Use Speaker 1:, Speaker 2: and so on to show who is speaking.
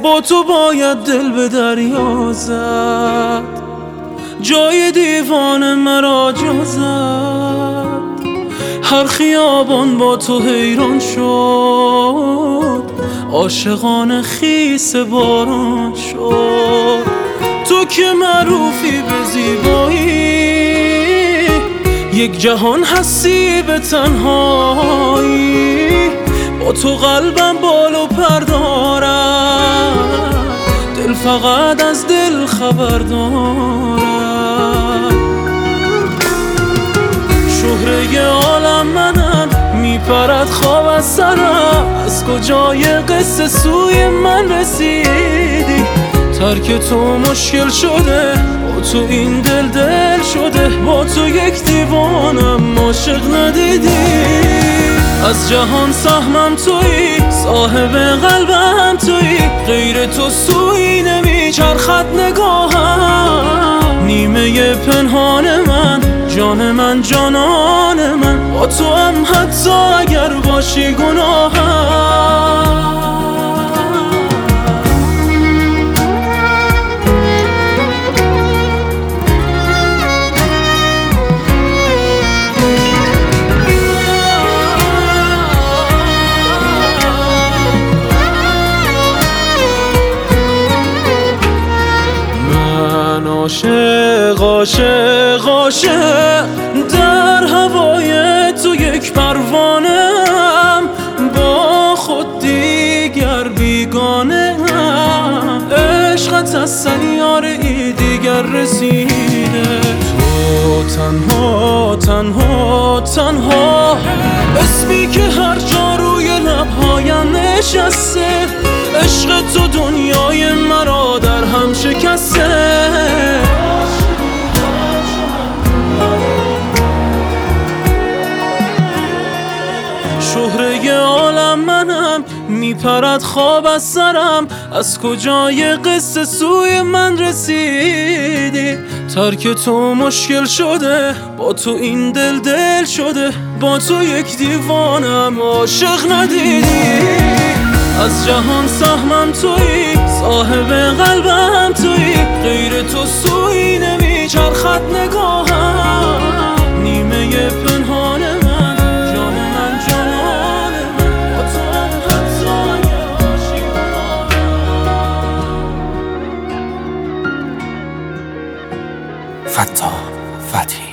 Speaker 1: با تو باید دل به دریا زد، جای دیوان مرا جا زد. هر خیابان با تو حیران شد، عاشقان خیس باران شد. تو که معروفی به زیبایی، یک جهان هستی به تنهایی. با تو قلبم بال و پر دارد، دل فقط از دل خبر دارد. شهره عالم منم، میپرد خواب از سرم. از کجای قصه سوی من رسیدی؟ ترک تو مشکل شده، با تو این دل شده. با تو یک دیوانم، عاشق ندیدی. از جهان سهمم تویی، صاحب قلبم تویی. غیر تو سوی نمیچرخد نگاهم. نیمه پنهان من، جان من، جانان من. با تو هم حتی اگر باشی گناهم. عاشق عاشق عاشق در هوای تو یک پروانه‌ام. با خود دیگر بیگانه‌ام. عشقت از سیاره ای دیگر رسیده. تو تنها تنها تنها، اسمی که هر جا روی لبهایم نشسته. عشق تو دنیای مرا در هم شکسته. شهره عالم منم، میپرد خواب از سرم. از کجای قصه سوی من رسیدی؟ ترک تو مشکل شده، با تو این دل شده. با تو یک دیوانم، عاشق ندیدی. از جهان سهمم تویی، صاحب قلبم تویی. غیر تو سوی نمیچرخد نگاهم. نیمه پنهان من، جان من، جانان من. با تو هم حتی اگر باشی گناهم.
Speaker 2: فتاح فتحی